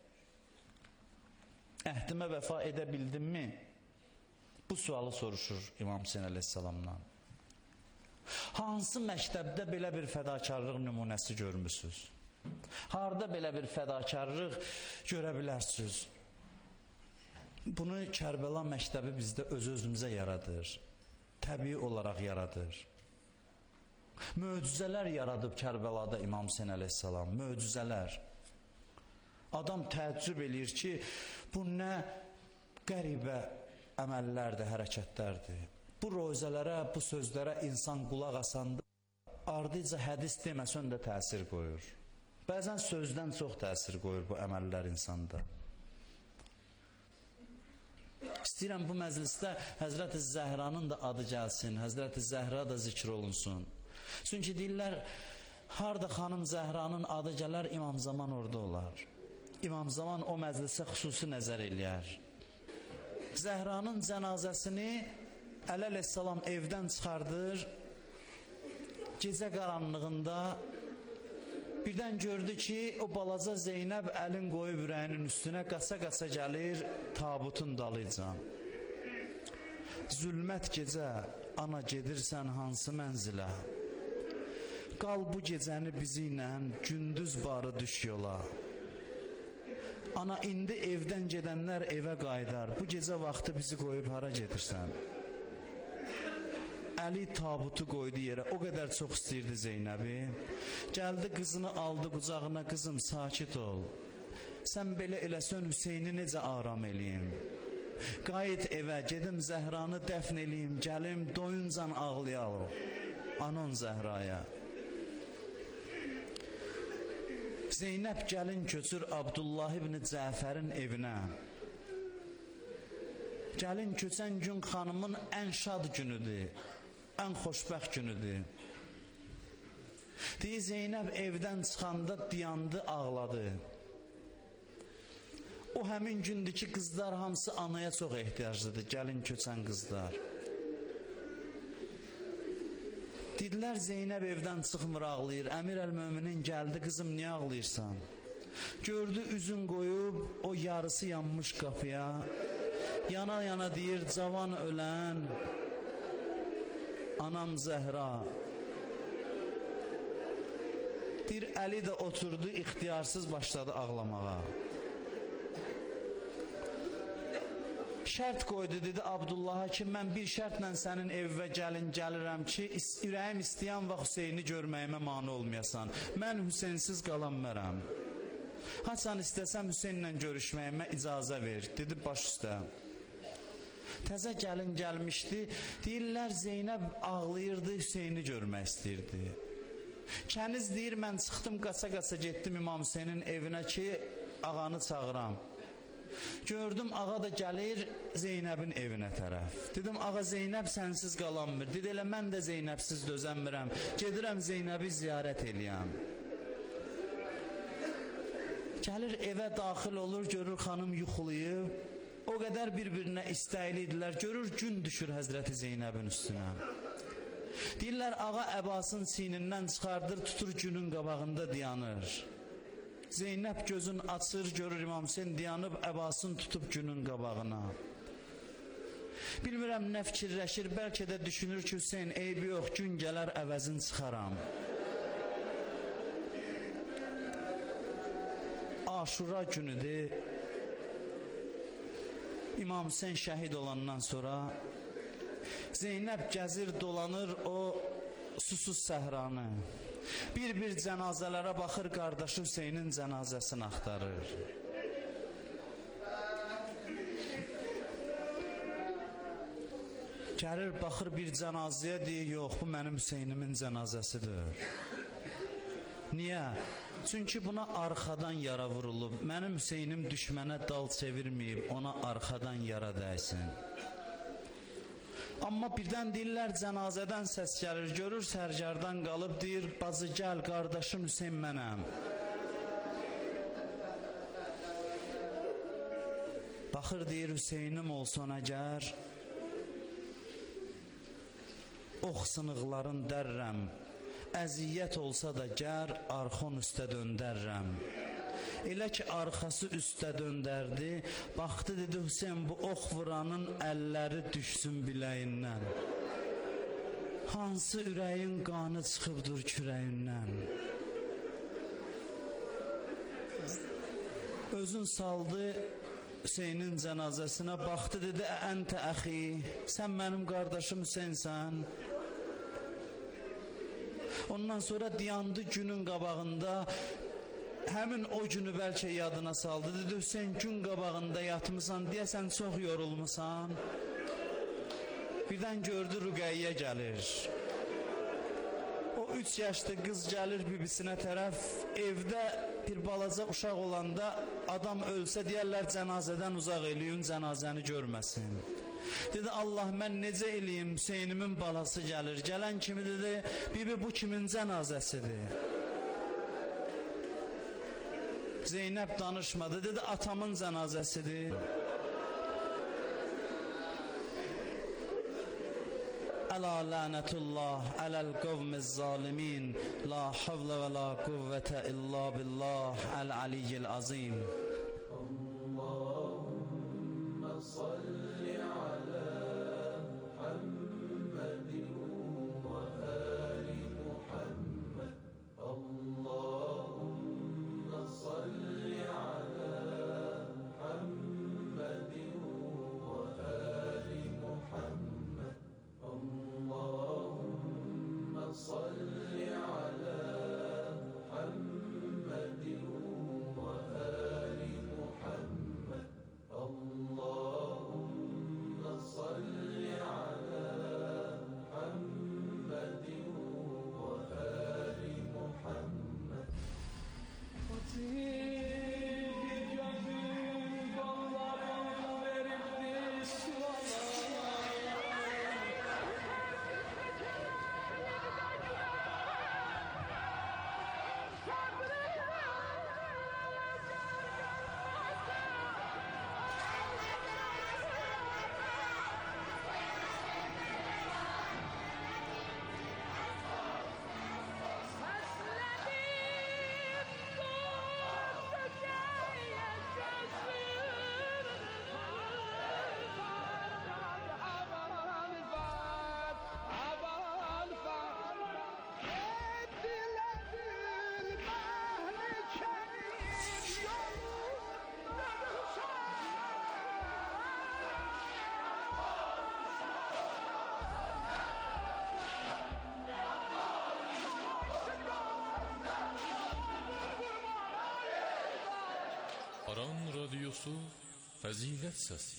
əhdimə vəfa edə bildimmi? Bu sualı soruşur İmam Hüseyn əleyhissalamdan. Hansı məktəbdə belə bir fədakarlıq nümunəsi görmüsünüz? Harada belə bir fədakarlıq görə bilərsiniz? Bunu Kərbəla məktəbi bizdə öz-özümüzə yaradır. Təbii olaraq yaradır. Möcüzələr yaradıb Kərbəlada İmam Hüseyn əleyhissalam. Möcüzələr. Adam təəccüb eləyir ki, bu nə qəribə əməllərdir, hərəkətlərdir. Bu rozələrə, bu sözlərə insan qulaq asanda ardıca hədis deməsən də təsir qoyur. Bəzən sözdən çox təsir qoyur bu əməllər insanda. İstəyirəm bu məclisdə Həzrəti Zəhranın da adı gəlsin, Həzrəti Zəhra da zikr olunsun. Çünki deyirlər, harda xanım Zəhranın adı gələr, İmam Zaman orada olar. İmam Zaman o məclisə xüsusi nəzər eləyər. Zəhranın cənazəsini Əli əleyhissalam evdən çıxardır. Gecə qaranlığında birdən gördü ki, o balaca Zeynəb əlin qoyub ürəyinin üstünə qaça-qaça gəlir tabutun dalıcan. Zülmət gecə, ana gedirsən hansı mənzilə? Qal bu gecəni bizi ilə, gündüz barı düş yola. Ana indi evdən gedənlər evə qaydar, bu gecə vaxtı bizi qoyub hara gedirsən? Əli tabutu qoydu yerə, o qədər çox istəyirdi Zeynəbi. Gəldi qızını aldı qucağına, qızım sakit ol. Sən belə eləsən Hüseyni necə aram eləyim? Qayıt evə, gedim Zəhranı dəfn eləyim, gəlim doyuncan ağlayalım. Anon Zəhraya. Zeynəb gəlin köçür Abdullah ibn Cəfərin evinə. Gəlin köçən gün xanımın ən şad günüdür, ən xoşbəxt günüdür. Deyir, Zeynəb evdən çıxanda dayandı, ağladı. O həmin gündür ki, qızlar hamısı anaya çox ehtiyaclıdır, gəlin köçən qızlar. Dedilər, Zeynəb evdən çıxmır, ağlayır. Əmir əl-Möminin gəldi, qızım niyə ağlayırsan? Gördü, üzün qoyub, o yarısı yanmış qapıya. Yana-yana deyir, cavan ölən, anam Zəhra. Deyir, Əli də oturdu, ixtiyarsız başladı ağlamağa. Şərt qoydu, dedi Abdullaha ki, mən bir şərtlə sənin evvə gəlirəm ki, ürəyim istəyən vaxt Hüseyni görməyimə mane olmayasan. Mən Hüseynsiz qalanmərəm. Haçan istəsəm Hüseynlə görüşməyimə icazə ver, dedi baş üstə. Təzə gəlin gəlmişdi, deyirlər Zeynəb ağlayırdı, Hüseyni görmək istəyirdi. Kəniz deyir, mən çıxdım, qaça-qaça getdim İmam Hüseynin evinə ki, ağanı çağıram. Gördüm, ağa da gəlir Zeynəbin evinə tərəf. Dedim, ağa Zeynəb sənsiz qalanmır. Dedi, elə mən də Zeynəbsiz dözənmirəm. Gedirəm Zeynəbi ziyarət eləyəm. Gəlir evə daxil olur, görür xanım yuxulayıb. O qədər bir-birinə istəkli idilər. Görür, gün düşür Həzrəti Zeynəbin üstünə. Deyirlər, ağa əbasın çiynindən çıxardır, tutur günün qabağında dayanır. Zeynəb gözün açır, görür İmam Hüseyin dayanıb, əbasını tutub günün qabağına. Bilmirəm, nə fikirləşir, bəlkə də düşünür ki, Hüseyin, eybi yox, gün gələr, əvəzini çıxaram. Aşura günüdür. İmam Hüseyin şəhid olandan sonra Zeynəb gəzir, dolanır o susuz səhranı. Bir-bir cənazələrə baxır, qardaşı Hüseynin cənazəsini axtarır. Gəlir, baxır bir cənazəyə, deyir, yox, bu mənim Hüseynimin cənazəsidir. Niyə? Çünki buna arxadan yara vurulub. Mənim Hüseynim düşmənə dal çevirməyib, ona arxadan yara dəysin. Amma birdən deyirlər, cənazədən səs gəlir, görür, sərgardan qalıb, deyir, bacı gəl, qardaşım Hüseyin mənəm. Baxır, deyir, Hüseynim olsun əgər, ox sınıqların dərrəm, əziyyət olsa da gər, arxon üstə döndərrəm. Elə ki, arxası üstə döndərdi, baxdı, dedi, Hüseyin, bu ox vuranın əlləri düşsün biləyindən. Hansı ürəyin qanı çıxıbdır kürəyindən. Özün saldı Hüseynin cənazəsinə, baxdı, dedi, əntə əxi, sən mənim qardaşım Hüseyinsən. Ondan sonra dayandı günün qabağında, həmin o günü bəlkə yadına saldı. Dedi, Hüseyin, gün qabağında yatmısan, deyəsən çox yorulmusan. Birdən gördü, Rüqəyyə gəlir. O 3 yaşlı qız gəlir bibisinə tərəf, evdə bir balaca uşaq olanda adam ölsə deyərlər cənazədən uzaq eləyin, cənazəni görməsin. Dedi Allah mən necə eləyim, Hüseynimin balası gəlir. Gələn kimi dedi, bibi bu kimin cənazəsidir? Zeynəb danışmadı, dedi atamın cənazəsidir. Əla lənətullah ələl qavmiz zalimin, la havlə və la quvvətə illa billah əl-aliyyil azim. Allahümme salli alə Muhammedin və əli Muhammed. Allahümme salli alə Muhammedin və əli Muhammed. Allahümme salli alə Muhammedin və əli Muhammed. Allahümme salli alə Muhammedin və əli Muhammed. Aran Radyosu Fəzilət Səsi.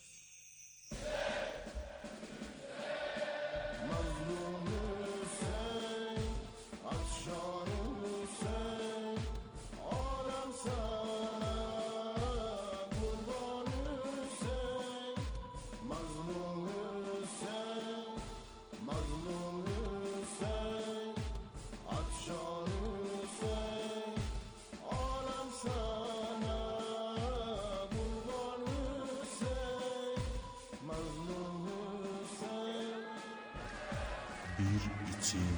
Bir için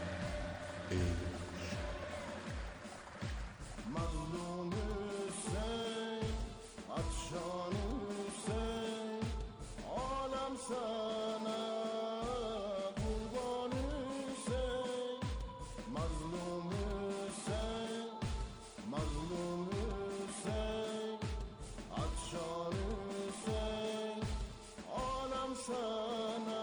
eş Mazlum Hüseyin, Atşan Hüseyin, alem sana kurban Hüseyin. Mazlum Hüseyin, mazlum Hüseyin, Atşan Hüseyin, alem sana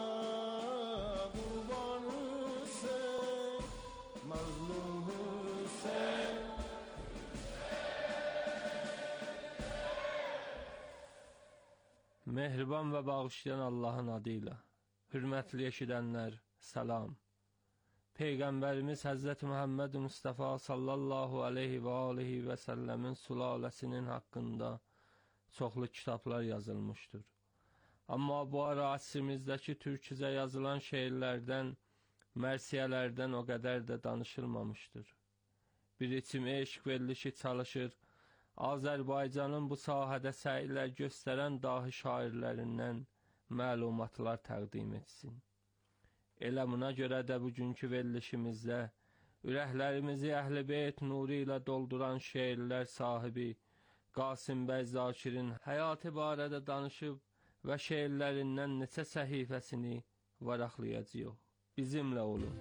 Mehriban və bağışlayan Allahın adıyla. Hürmətli eşidənlər, salam. Peyğəmbərimiz Həzrəti Muhammed Mustafa sallallahu aleyhi və alihi və səlləmin sülaləsinin haqqında çoxlu kitablar yazılmışdır. Amma bu ara əsrimizdəki türkcə yazılan şeirlərdən, mərsiyələrdən o qədər də danışılmamışdır. Bir içim eşq verilişi çalışır, Azərbaycanın bu sahədə səylər göstərən dahi şairlərindən məlumatlar təqdim etsin. Elə buna görə də bugünkü verilişimizdə ürəklərimizi Əhl-i Beyt nuru ilə dolduran şeirlər sahibi Qasim bəy Zakirin həyatı barədə danışıb və şeirlərindən neçə səhifəsini varaqlayacağıq. Bizimlə olun.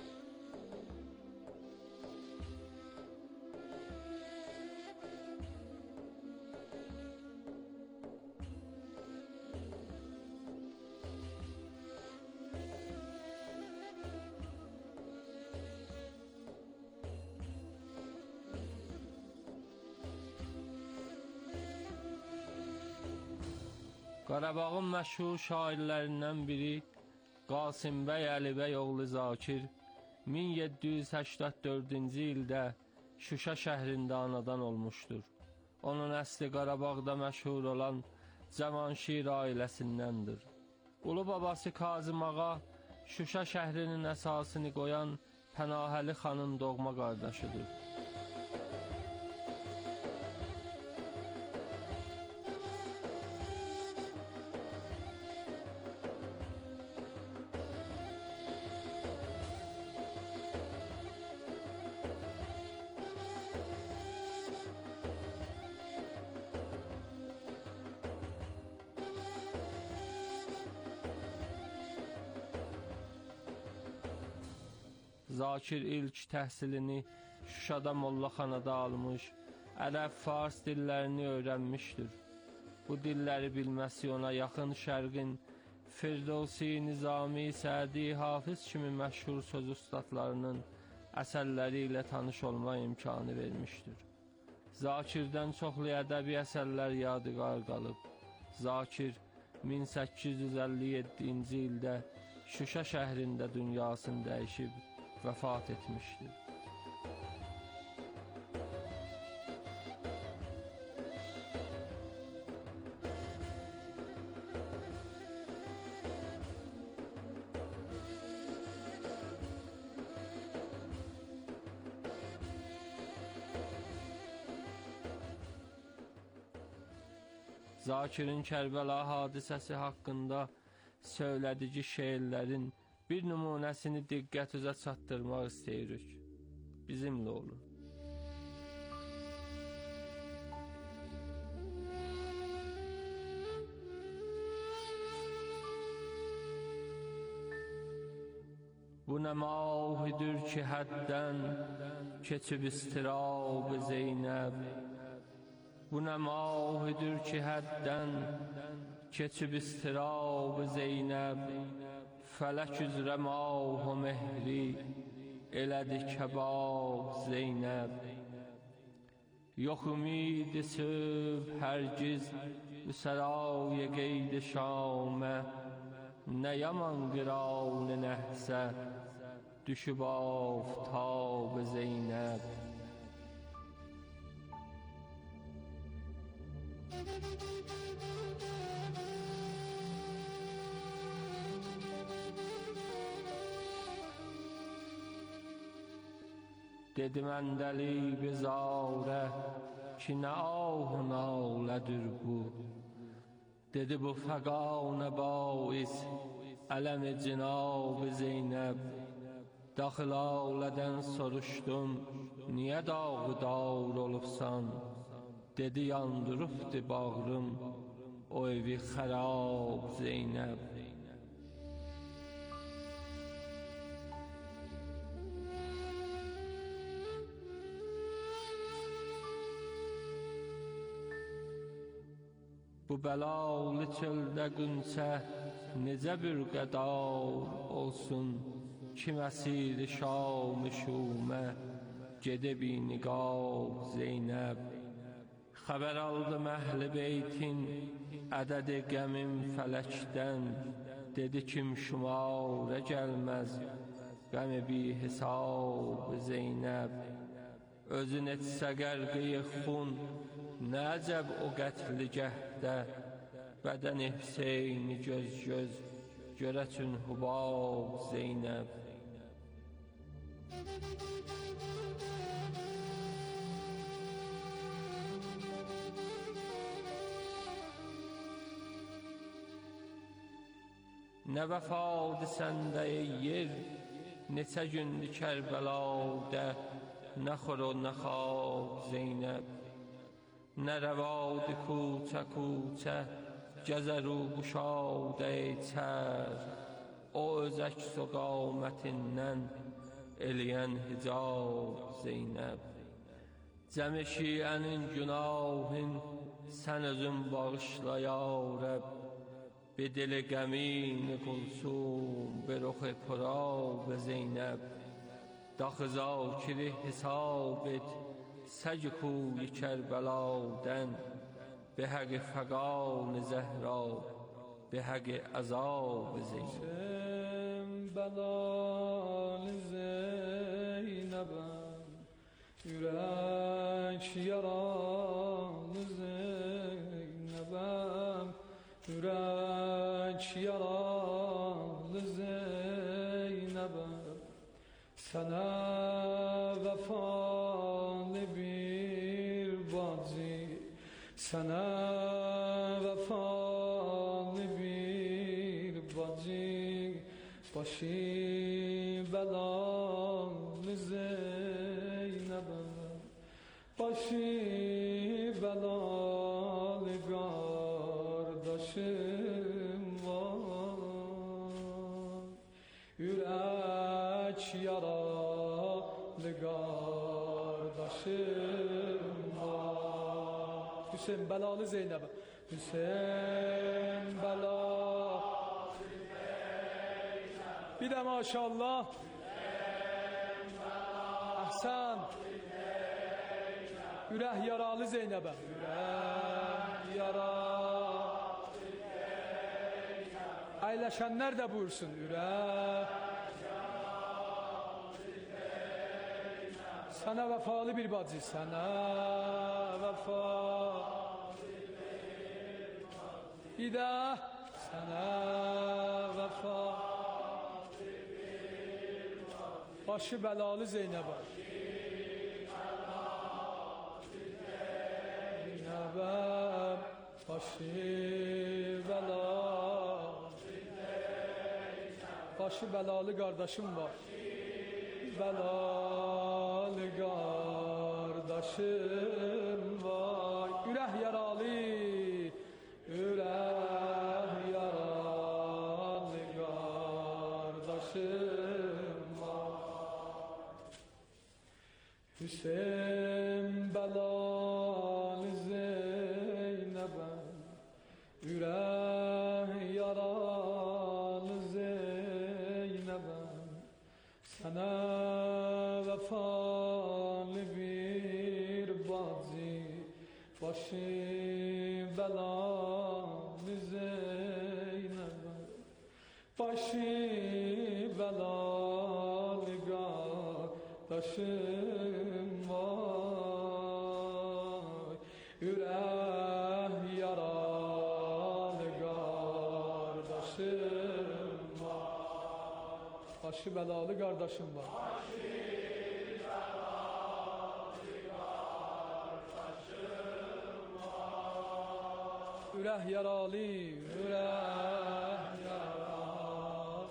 Qarabağın məşhur şairlərindən biri Qasim bəy Əli bəy oğlu Zakir 1784-cü ildə Şuşa şəhrində anadan olmuşdur. Onun əsli Qarabağda məşhur olan Cavanşir ailəsindəndir. Ulu babası Kazım Ağa Şuşa şəhrinin əsasını qoyan Pənahəli xanın doğma qardaşıdır. Zakir ilk təhsilini Şuşada Mollaxanada almış, ərəb, fars dillərini öyrənmişdir. Bu dilləri bilməsi ona yaxın şərqin Firdevsi, Nizami, Sədi, Hafiz kimi məşhur söz ustadlarının əsərləri ilə tanış olma imkanı vermişdir. Zakirdən çoxlu ədəbi əsərlər yadigar qalıb. Zakir 1857-ci ildə Şuşa şəhrində dünyasını dəyişib vəfat etmişdir. Zakirin Kərbəla hadisəsi haqqında söylədici şeirlərin bir nümunəsini diqqətinizə çatdırmaq istəyirik. Bizimlə olun. Bu nə mahidir ki həddən keçib istirab Zeynəb. Bu nə mahidir ki həddən keçib istirab Zeynəb. Fələk üzrə mah-u mehri elədi kəbab Zeynəb. Yox ümid sübh hərgiz səray qeyd şamə. Nə yaman qiran nəhsə düşüb aftab Zeynəb. Dedi məndəli bizarə ki nə ah-u nalədir bu. Dedi bu fəqanə bais ələm-i cinab Zeynəb. Daxil alədən soruşdum niyə dağdar olubsan. Dedi yandırıbdı bağrım o evi xərab Zeynəb. Bu bəlalı çöldə qünçə necə bir qədar olsun. Kim əsiri şam-ı şumə gedib niqab Zeynəb. Xəbər aldım əhl-i beytin ədədi qəmim fələkdən. Dedi kim şumarə gəlməz qəmi bi hesab Zeynəb. Özün etsə qərqi xun nə əcəb o qətli gəhdə. Bədəni Hüseyni göz görəçün hubab Zeynəb. Nə vəfadı səndə ey yer, neçə gündür Kərbəladə. Nə xor o nə xab Zeynəb. Nə rəvadı kuçə gəzəru quşadə içər. O öz əks o qamətindən eləyən hicab Zeynəb. Cəmi şiənin günahın sən özün bağışla ya Rəbb. به دل غمین کلثوم به رخ پرآب زینب. داغ ذاکر حسابت سگ کوی کربلادن. به حق فغان زهرا به حق عذاب زینب. بلال زینبم Yürek yaralı Zeynep'em, yürek yaralı Zeynep'em, sana vefalı bir bacı, sana vefalı bir bacı, başı belalı Zeynep'em, başı belalı kardeşim var. Yürek yaralı kardeşim var. Hüseyin belalı Zeynep'e, Hüseyin belalı Zeynep'e. Bir de maşallah. Ahsen. Yürek yaralı Zeynep'e, yürek yaralı Zeynep'e. Eyleşenler de buyursun. Yürek yaralı Zeynep'e. Sana vefalı bir bacı, sana vefalı bir bacı. Bir daha sana vefalı bir bacı. Başı belalı Zeynep'e. Zeynep'em, başı belalı, başı belalı kardeşim var. Belalı kardeşim var. Yürek yaralı, yürek yaralı kardeşim var. Hüseyin belalı Zeynep'em, yürek yaralı Zeynep'em, sana vefalı bir bacı, başı belalı Zeynep'em, başı belalı kardeşim var. Yürek yaralı kardeşim var. Başı belalı kardeşim var. Başı belalı kardeşim var. Yürek yaralı, yürek yaralı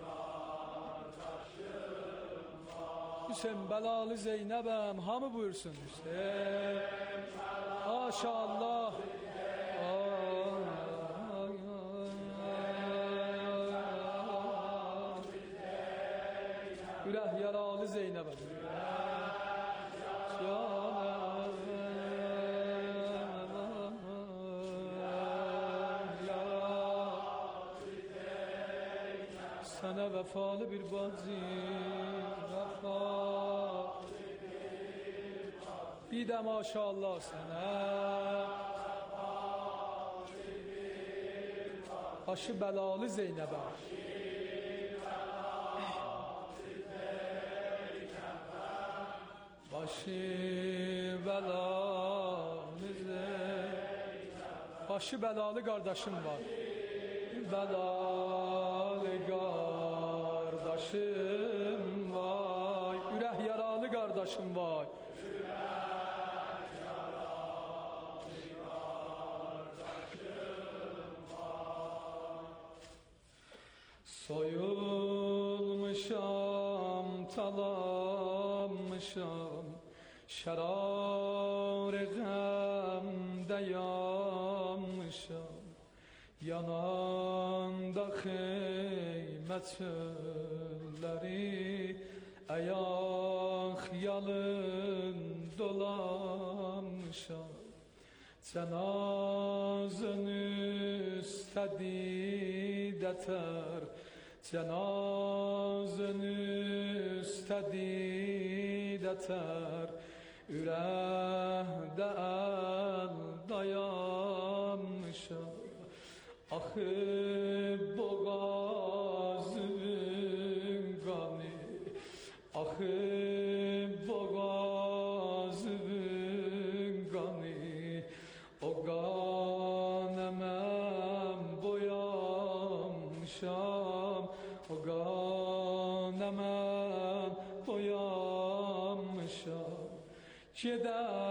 kardeşim var. Hüseyin belalı Zeynep'em, hamı buyursun. Hüseyin maşallah. Yürek yaralı Zeynep'e. Sana vefalı bir bacı, vefalı bir bacı. Bir de maşallah sana. Başı belalı Zeynep'e. Başı belalı Zeynep'e. Başı belalı kardeşim var. Belalı kardeşim var. Yürek yaralı kardeşim var. Soyulmuşam, talanmışam, şerar-ı gamde yanmışam. Yananda kıymet çölleri, ayak yalın dolanmışam. Cenazın üstedi deter, cenazın üstedi deter. Yürekde el dayanmışam. Ahı boğazın kanı, ahı boğazın gedər